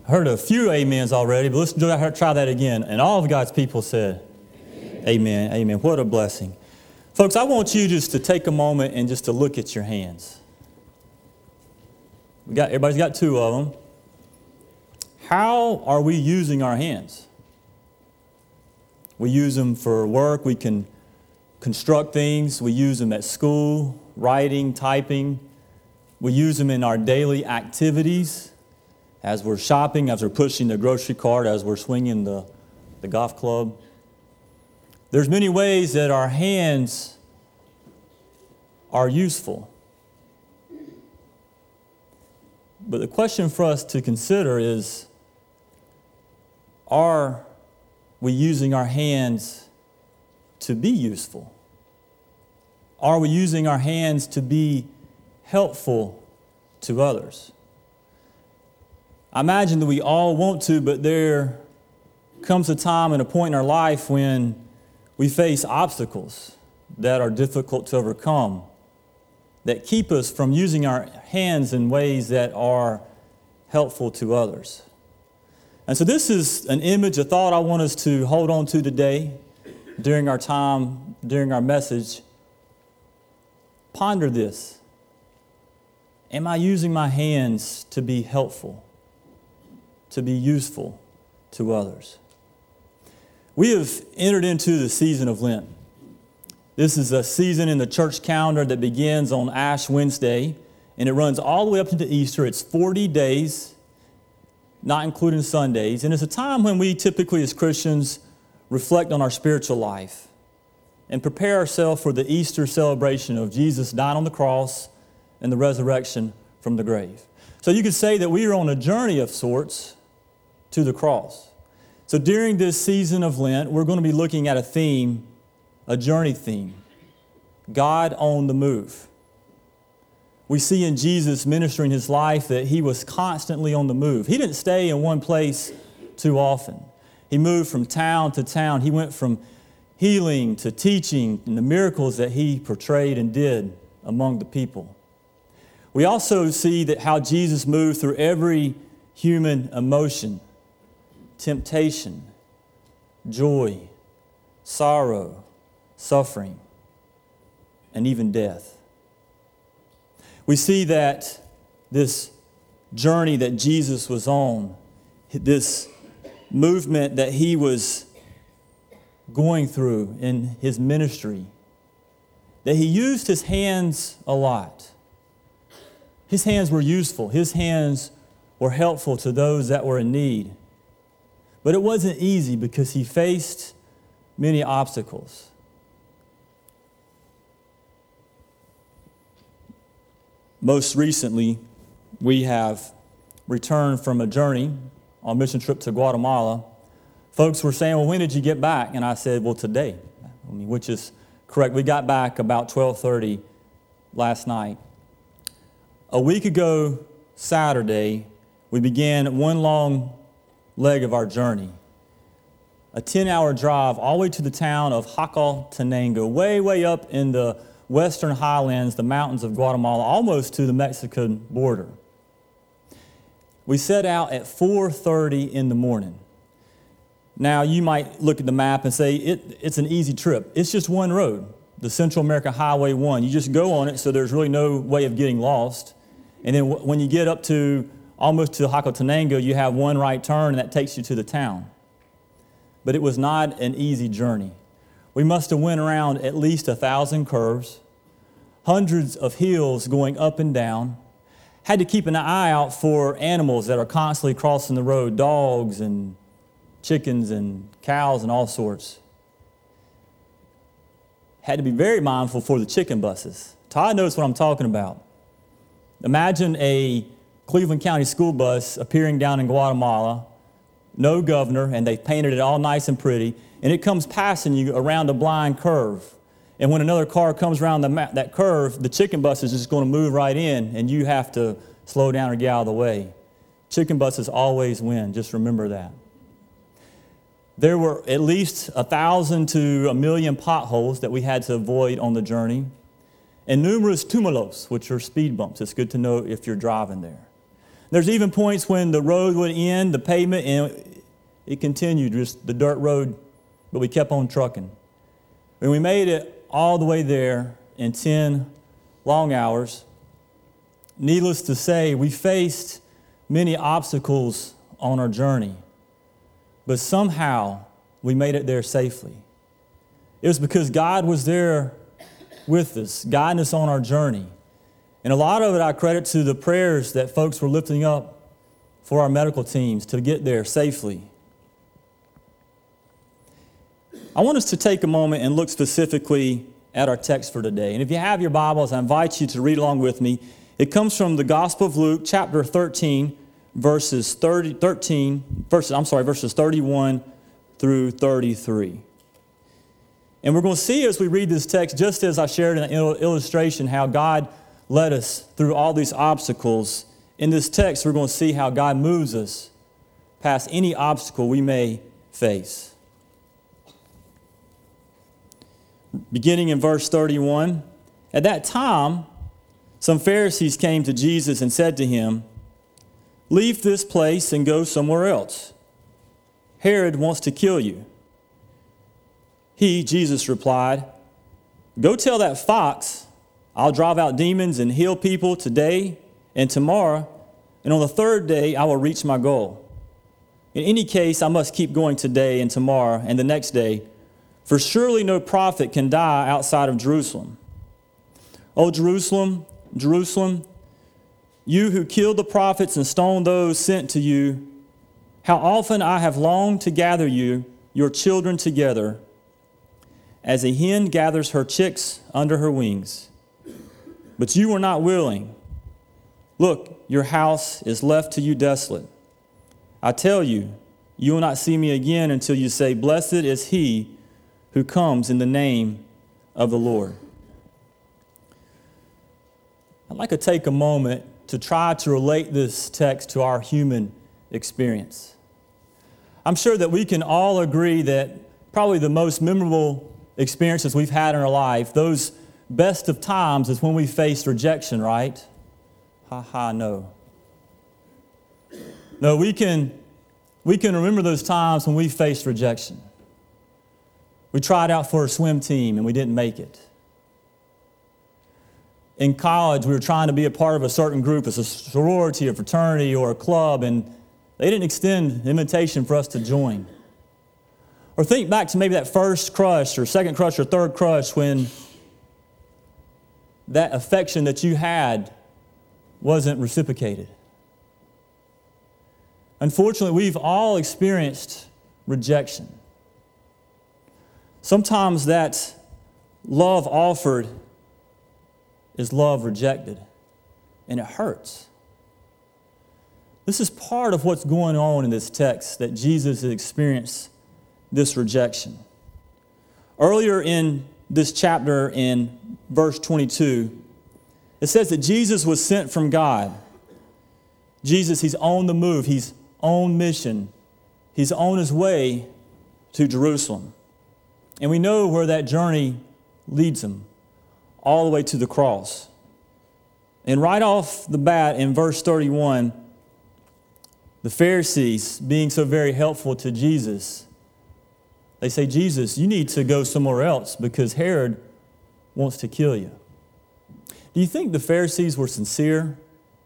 I heard a few amens already, but let's try that again. And all of God's people said, amen, amen. What a blessing. Folks, I want you just to take a moment and just to look at your hands. Everybody's got two of them. How are we using our hands? We use them for work. We can construct things. We use them at school, writing, typing. We use them in our daily activities, as we're shopping, as we're pushing the grocery cart, as we're swinging the golf club. There's many ways that our hands are useful. But the question for us to consider is, are we using our hands to be useful? Are we using our hands to be helpful to others? I imagine that we all want to, but there comes a time and a point in our life when we face obstacles that are difficult to overcome, that keep us from using our hands in ways that are helpful to others. And so this is an image, a thought I want us to hold on to today during our time, during our message. Ponder this. Am I using my hands to be helpful, to be useful to others? We have entered into the season of Lent. This is a season in the church calendar that begins on Ash Wednesday, and it runs all the way up into Easter. It's 40 days, not including Sundays, and it's a time when we typically as Christians reflect on our spiritual life and prepare ourselves for the Easter celebration of Jesus dying on the cross and the resurrection from the grave. So you could say that we are on a journey of sorts to the cross. So during this season of Lent, we're going to be looking at a theme, a journey theme, God on the move. We see in Jesus ministering his life that he was constantly on the move. He didn't stay in one place too often. He moved from town to town. He went from healing to teaching and the miracles that he portrayed and did among the people. We also see that how Jesus moved through every human emotion, temptation, joy, sorrow, suffering, and even death. We see that this journey that Jesus was on, this movement that he was going through in his ministry, that he used his hands a lot. His hands were useful. His hands were helpful to those that were in need. But it wasn't easy because he faced many obstacles. Most recently, we have returned from a journey on a mission trip to Guatemala. Folks were saying, well, when did you get back? And I said, well, today, which is correct. We got back about 12:30 last night. A week ago, Saturday, we began one long leg of our journey. A 10-hour drive all the way to the town of Jacaltenango, way up in the western highlands, the mountains of Guatemala, almost to the Mexican border. We set out at 4:30 in the morning. Now, you might look at the map and say, it's an easy trip. It's just one road, the Central American Highway 1. You just go on it, so there's really no way of getting lost. And then when you get up to almost to Jacaltenango, you have one right turn, and that takes you to the town. But it was not an easy journey. We must have went around at least 1,000 curves, hundreds of hills going up and down, had to keep an eye out for animals that are constantly crossing the road, dogs and chickens and cows and all sorts. Had to be very mindful for the chicken buses. Todd knows what I'm talking about. Imagine a Cleveland County school bus appearing down in Guatemala, no governor, and they've painted it all nice and pretty, and it comes passing you around a blind curve. And when another car comes around that curve, the chicken bus is just going to move right in, and you have to slow down or get out of the way. Chicken buses always win. Just remember that. There were at least 1,000 to 1,000,000 potholes that we had to avoid on the journey, and numerous túmulos, which are speed bumps. It's good to know if you're driving there. There's even points when the road would end, the pavement, and it continued, just the dirt road, but we kept on trucking. When we made it all the way there in 10 long hours, needless to say, we faced many obstacles on our journey, but somehow we made it there safely. It was because God was there with us, guiding us on our journey. And a lot of it I credit to the prayers that folks were lifting up for our medical teams to get there safely. I want us to take a moment and look specifically at our text for today. And if you have your Bibles, I invite you to read along with me. It comes from the Gospel of Luke, chapter 13, verses 31 through 33. And we're going to see as we read this text, just as I shared in an illustration, how God led us through all these obstacles. In this text, we're going to see how God moves us past any obstacle we may face. Beginning in verse 31, at that time, some Pharisees came to Jesus and said to him, "Leave this place and go somewhere else. Herod wants to kill you." He, Jesus, replied, "Go tell that fox, I'll drive out demons and heal people today and tomorrow, and on the third day I will reach my goal. In any case, I must keep going today and tomorrow and the next day, for surely no prophet can die outside of Jerusalem. O Jerusalem, Jerusalem, you who killed the prophets and stoned those sent to you, how often I have longed to gather you, your children, together, as a hen gathers her chicks under her wings. But you were not willing. Look, your house is left to you desolate. I tell you, you will not see me again until you say, 'Blessed is he who comes in the name of the Lord.'" I'd like to take a moment to try to relate this text to our human experience. I'm sure that we can all agree that probably the most memorable experiences we've had in our life, those best of times, is when we faced rejection, right? No. No, we can remember those times when we faced rejection. We tried out for a swim team and we didn't make it. In college, we were trying to be a part of a certain group, as a sorority, a fraternity, or a club, and they didn't extend an invitation for us to join. Or think back to maybe that first crush or second crush or third crush, when that affection that you had wasn't reciprocated. Unfortunately, we've all experienced rejection. Sometimes that love offered is love rejected, and it hurts. This is part of what's going on in this text, that Jesus has experienced this rejection. Earlier in this chapter, in verse 22, it says that Jesus was sent from God. Jesus, he's on the move. He's on mission. He's on his way to Jerusalem. And we know where that journey leads him, all the way to the cross. And right off the bat in verse 31, the Pharisees, being so very helpful to Jesus, they say, "Jesus, you need to go somewhere else because Herod wants to kill you." Do you think the Pharisees were sincere?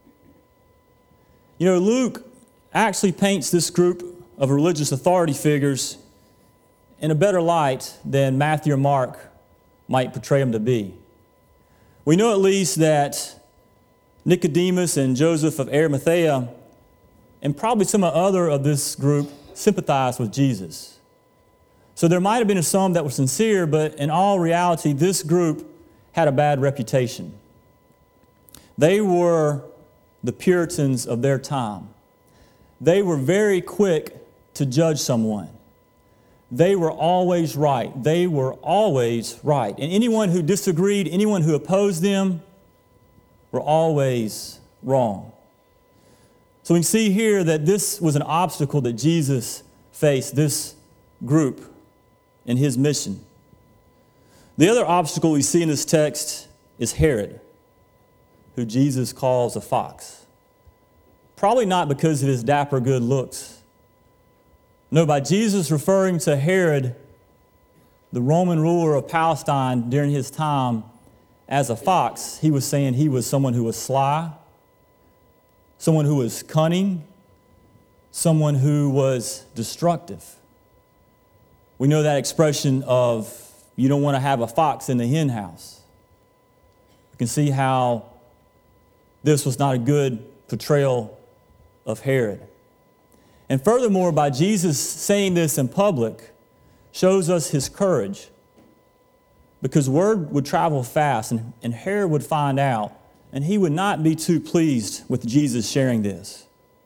You know, Luke actually paints this group of religious authority figures in a better light than Matthew or Mark might portray them to be. We know at least that Nicodemus and Joseph of Arimathea, and probably some other of this group, sympathized with Jesus. So there might have been some that were sincere, but in all reality, this group had a bad reputation. They were the Puritans of their time. They were very quick to judge someone. They were always right. They were always right. And anyone who disagreed, anyone who opposed them, were always wrong. So we can see here that this was an obstacle that Jesus faced, this group, in his mission. The other obstacle we see in this text is Herod, who Jesus calls a fox. Probably not because of his dapper good looks. No, by Jesus referring to Herod, the Roman ruler of Palestine during his time, as a fox, he was saying he was someone who was sly, someone who was cunning, someone who was destructive. We know that expression of you don't want to have a fox in the hen house. You can see how this was not a good portrayal of Herod. And furthermore, by Jesus saying this in public, shows us his courage. Because word would travel fast, and Herod would find out, and he would not be too pleased with Jesus sharing this.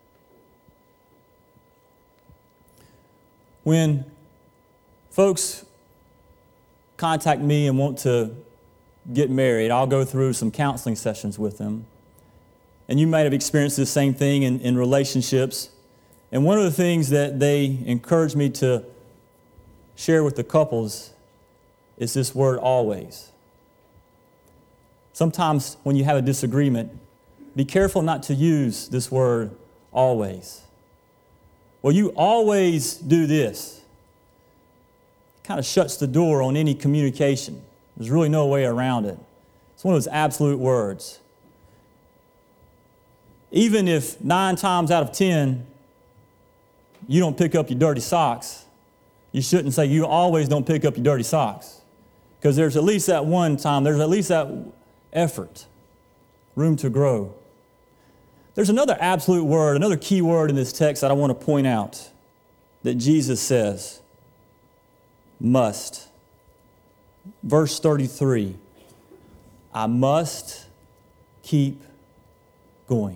When folks contact me and want to get married, I'll go through some counseling sessions with them. And you might have experienced the same thing in relationships. And one of the things that they encourage me to share with the couples is this word always. Sometimes when you have a disagreement, be careful not to use this word always. Well, you always do this. It kind of shuts the door on any communication. There's really no way around it. It's one of those absolute words. Even if 9 times out of 10, you don't pick up your dirty socks, you shouldn't say you always don't pick up your dirty socks. Because there's at least that one time, there's at least that effort, room to grow. There's another absolute word, another key word in this text that I want to point out that Jesus says, must. Verse 33, I must keep going.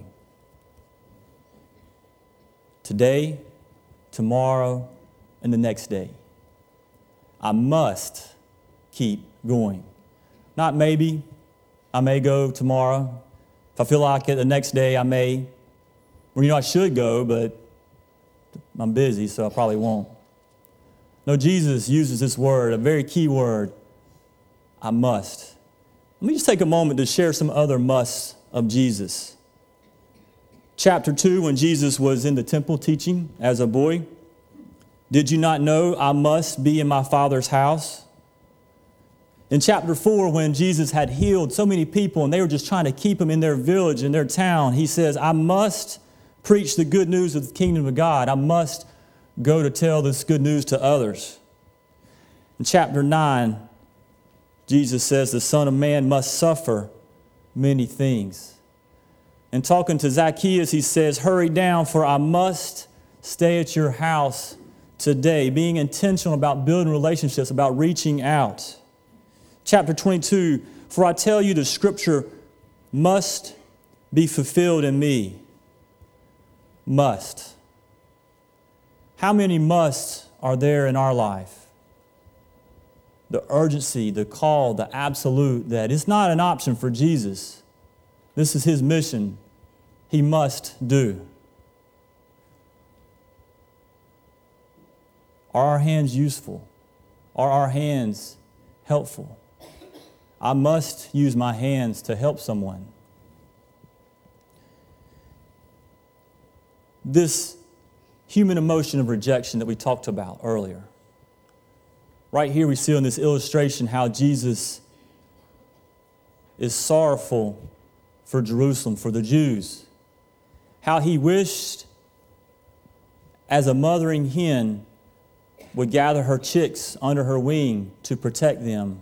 Today, tomorrow, and the next day. I must keep going. Not maybe. I may go tomorrow. If I feel like it the next day, I may. Well, I should go, but I'm busy, so I probably won't. No, Jesus uses this word, a very key word, I must. Let me just take a moment to share some other musts of Jesus. Chapter 2, when Jesus was in the temple teaching as a boy, did you not know I must be in my Father's house? In chapter 4, when Jesus had healed so many people and they were just trying to keep him in their village, in their town, he says, I must preach the good news of the kingdom of God. I must go to tell this good news to others. In chapter 9, Jesus says the Son of Man must suffer many things. And talking to Zacchaeus, he says, hurry down, for I must stay at your house today. Being intentional about building relationships, about reaching out. Chapter 22, for I tell you the scripture must be fulfilled in me. Must. How many musts are there in our life? The urgency, the call, the absolute, that it's not an option for Jesus. This is his mission. He must do. Are our hands useful? Are our hands helpful? I must use my hands to help someone. This human emotion of rejection that we talked about earlier. Right here we see in this illustration how Jesus is sorrowful for Jerusalem, for the Jews. How he wished, as a mothering hen would gather her chicks under her wing to protect them,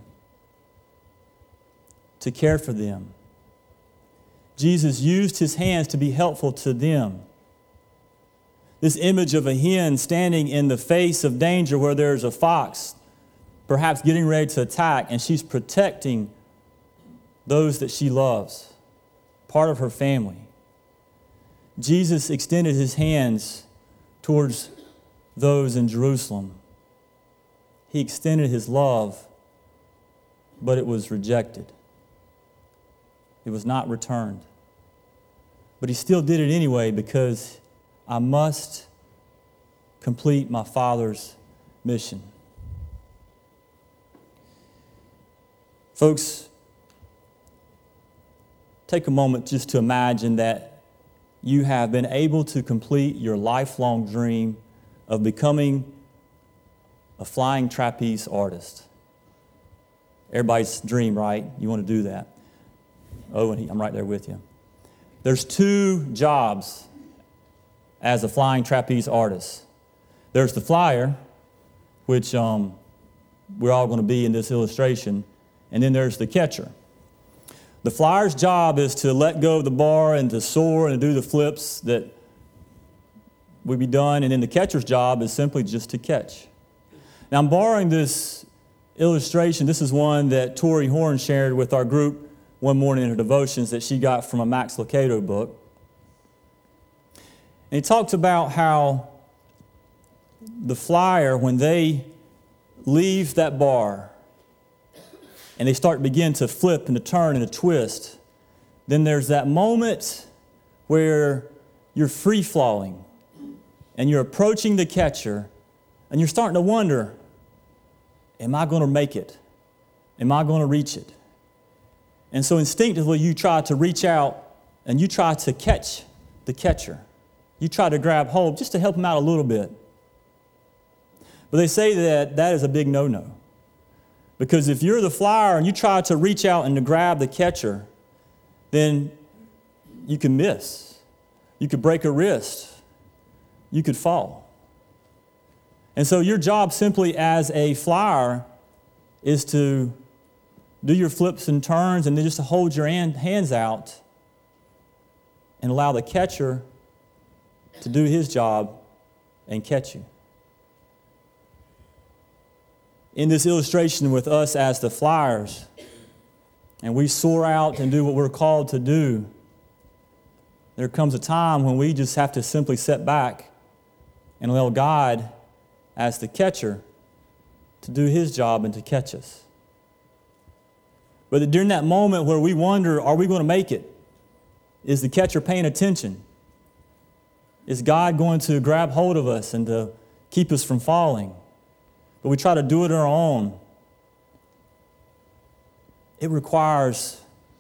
to care for them. Jesus used his hands to be helpful to them. This image of a hen standing in the face of danger where there's a fox, perhaps getting ready to attack, and she's protecting those that she loves, part of her family. Jesus extended his hands towards those in Jerusalem. He extended his love, but it was rejected. It was not returned. But he still did it anyway because I must complete my Father's mission. Folks, take a moment just to imagine that you have been able to complete your lifelong dream of becoming a flying trapeze artist. Everybody's dream, right? You want to do that. Oh, and I'm right there with you. There's 2 jobs as a flying trapeze artist. There's the flyer, which we're all going to be in this illustration, and then there's the catcher. The flyer's job is to let go of the bar and to soar and to do the flips that would be done, and then the catcher's job is simply just to catch. Now, I'm borrowing this illustration. This is one that Tori Horn shared with our group one morning in her devotions that she got from a Max Lucado book. And he talks about how the flyer, when they leave that bar and they begin to flip and to turn and to twist, then there's that moment where you're free-falling and you're approaching the catcher and you're starting to wonder, am I going to make it? Am I going to reach it? And so instinctively you try to reach out and you try to catch the catcher. You try to grab hold just to help him out a little bit. But they say that that is a big no-no. Because if you're the flyer and you try to reach out and to grab the catcher, then you can miss. You could break a wrist. You could fall. And so your job simply as a flyer is to do your flips and turns and then just to hold your hands out and allow the catcher to do his job and catch you. In this illustration with us as the flyers, and we soar out and do what we're called to do, there comes a time when we just have to simply sit back and allow God as the catcher to do his job and to catch us. But during that moment where we wonder, are we going to make it? Is the catcher paying attention? Is God going to grab hold of us and to keep us from falling? But we try to do it on our own. It requires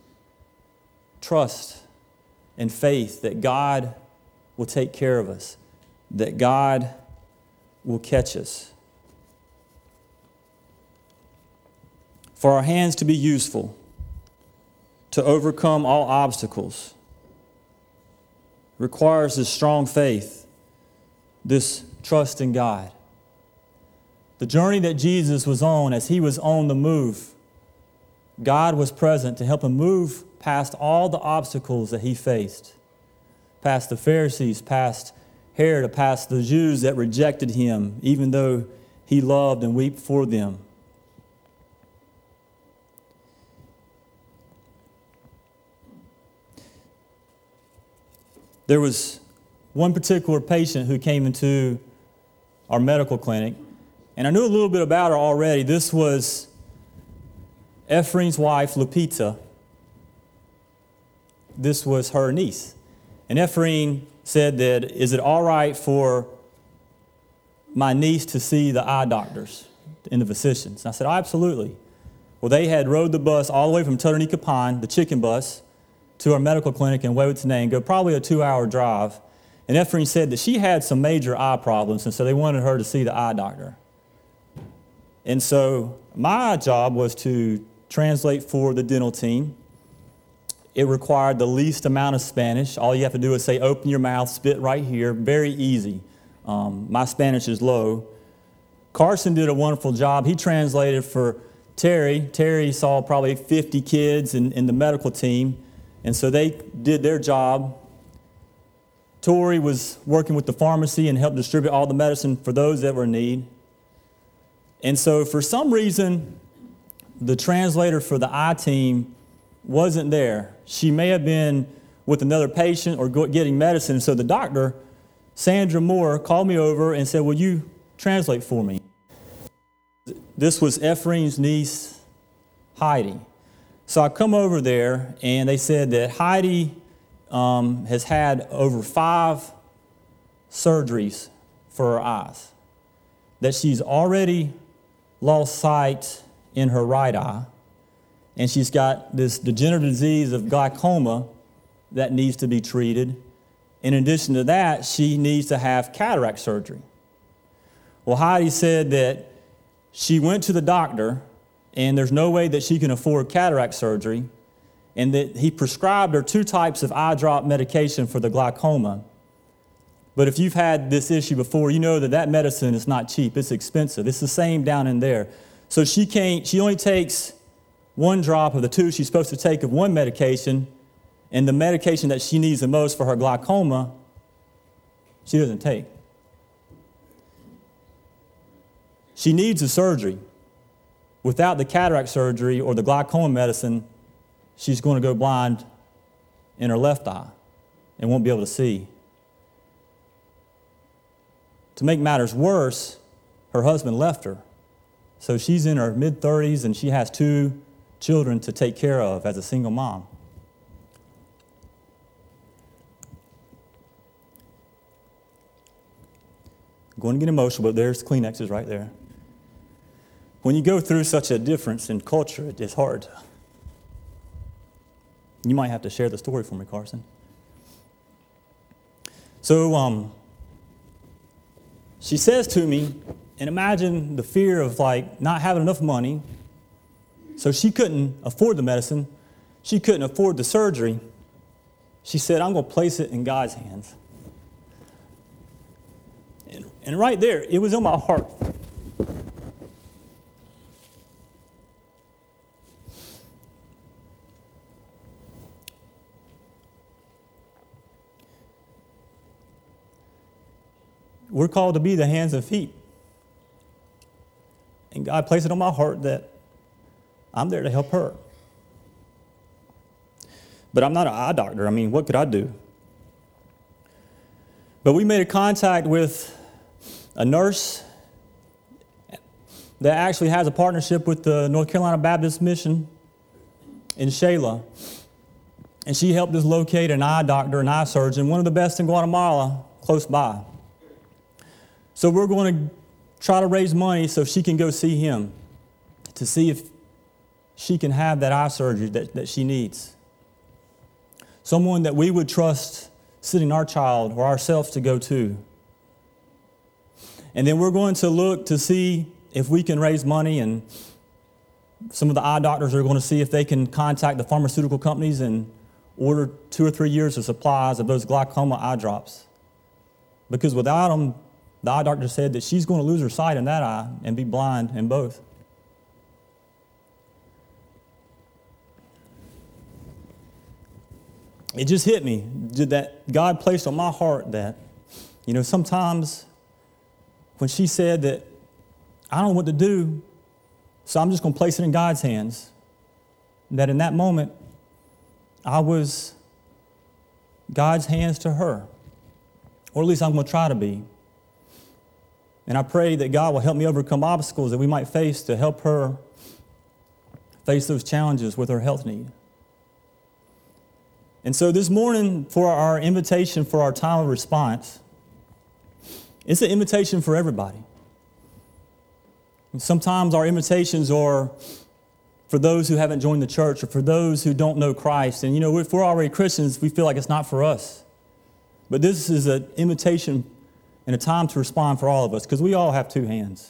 trust and faith that God will take care of us, that God will catch us. For our hands to be useful, to overcome all obstacles, requires this strong faith, this trust in God. The journey that Jesus was on, as he was on the move, God was present to help him move past all the obstacles that he faced, past the Pharisees, past Herod, past the Jews that rejected him, even though he loved and wept for them. There was one particular patient who came into our medical clinic, and I knew a little bit about her already. This was Ephraim's wife, Lupita. This was her niece. And Ephraim said that, is it all right for my niece to see the eye doctors and the physicians? And I said, oh, absolutely. Well, they had rode the bus all the way from Tutanika Pine, the chicken bus, to our medical clinic in Waywardson, go probably a 2-hour drive. And Ephraim said that she had some major eye problems, and so they wanted her to see the eye doctor. And so my job was to translate for the dental team. It required the least amount of Spanish. All you have to do is say, open your mouth, spit right here. Very easy. My Spanish is low. Carson did a wonderful job. He translated for Terry. Terry saw probably 50 kids in the medical team, and so they did their job. Tori was working with the pharmacy and helped distribute all the medicine for those that were in need. And so for some reason, the translator for the eye team wasn't there. She may have been with another patient or getting medicine. So the doctor, Sandra Moore, called me over and said, will you translate for me? This was Ephraim's niece, Heidi. So I come over there, and they said that Heidi has had over 5 surgeries for her eyes, that she's already lost sight in her right eye, and she's got this degenerative disease of glaucoma that needs to be treated, In addition to that, she needs to have cataract surgery. Well, Heidi said that she went to the doctor, and there's no way that she can afford cataract surgery, and that he prescribed her 2 types of eye drop medication for the glaucoma. But if you've had this issue before, you know that that medicine is not cheap. It's expensive. It's the same down in there. So she only takes 1 drop of the 2 she's supposed to take of one medication, and the medication that she needs the most for her glaucoma, she doesn't take. She needs a surgery. Without the cataract surgery or the glaucoma medicine, she's going to go blind in her left eye and won't be able to see. To make matters worse, her husband left her. So she's in her mid-30s and she has 2 children to take care of as a single mom. I'm going to get emotional, but there's Kleenexes right there. When you go through such a difference in culture, it's hard. You might have to share the story for me, Carson. So she says to me, and imagine the fear of not having enough money. So she couldn't afford the medicine. She couldn't afford the surgery. She said, I'm going to place it in God's hands. And right there, it was in my heart. We're called to be the hands and feet. And God placed it on my heart that I'm there to help her. But I'm not an eye doctor. I mean, what could I do? But we made a contact with a nurse that actually has a partnership with the North Carolina Baptist Mission in Shayla. And she helped us locate an eye doctor, an eye surgeon, one of the best in Guatemala, close by. So we're going to try to raise money so she can go see him to see if she can have that eye surgery that she needs. Someone that we would trust sending our child or ourselves to go to. And then we're going to look to see if we can raise money, and some of the eye doctors are going to see if they can contact the pharmaceutical companies and order 2 or 3 years of supplies of those glaucoma eye drops. Because without them, the eye doctor said that she's going to lose her sight in that eye and be blind in both. It just hit me that God placed on my heart that, sometimes when she said that I don't know what to do, so I'm just going to place it in God's hands, that in that moment, I was God's hands to her, or at least I'm going to try to be. And I pray that God will help me overcome obstacles that we might face to help her face those challenges with her health need. And so this morning, for our invitation for our time of response, it's an invitation for everybody. And sometimes our invitations are for those who haven't joined the church or for those who don't know Christ. And if we're already Christians, we feel like it's not for us. But this is an invitation and a time to respond for all of us, because we all have 2 hands.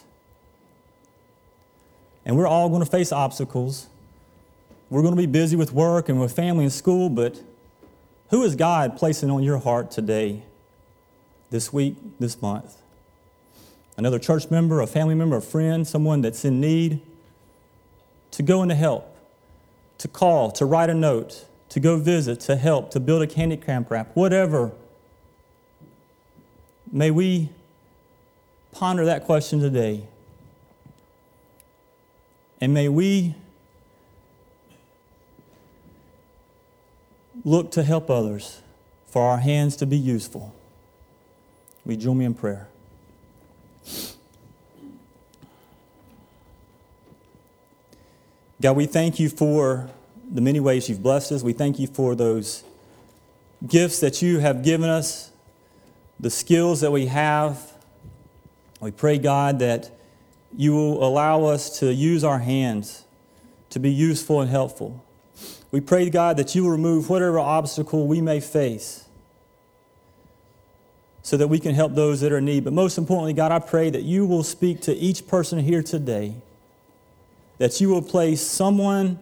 And we're all going to face obstacles. We're going to be busy with work and with family and school, but who is God placing on your heart today, this week, this month? Another church member, a family member, a friend, someone that's in need, to go and to help, to call, to write a note, to go visit, to help, to build a handicap ramp, whatever. May we ponder that question today. And may we look to help others for our hands to be useful. Will you join me in prayer? God, we thank you for the many ways you've blessed us. We thank you for those gifts that you have given us, the skills that we have. We pray, God, that you will allow us to use our hands to be useful and helpful. We pray, God, that you will remove whatever obstacle we may face. so that we can help those that are in need. But most importantly, God, I pray that you will speak to each person here today, that you will place someone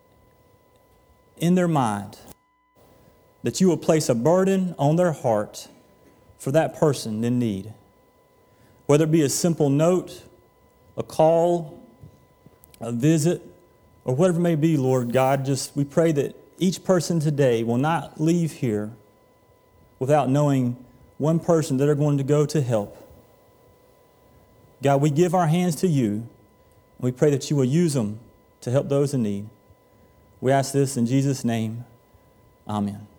in their mind, that you will place a burden on their heart for that person in need. Whether it be a simple note, a call, a visit, or whatever it may be, Lord God, we pray that each person today will not leave here without knowing one person that are going to go to help. God, we give our hands to you, and we pray that you will use them to help those in need. We ask this in Jesus' name. Amen.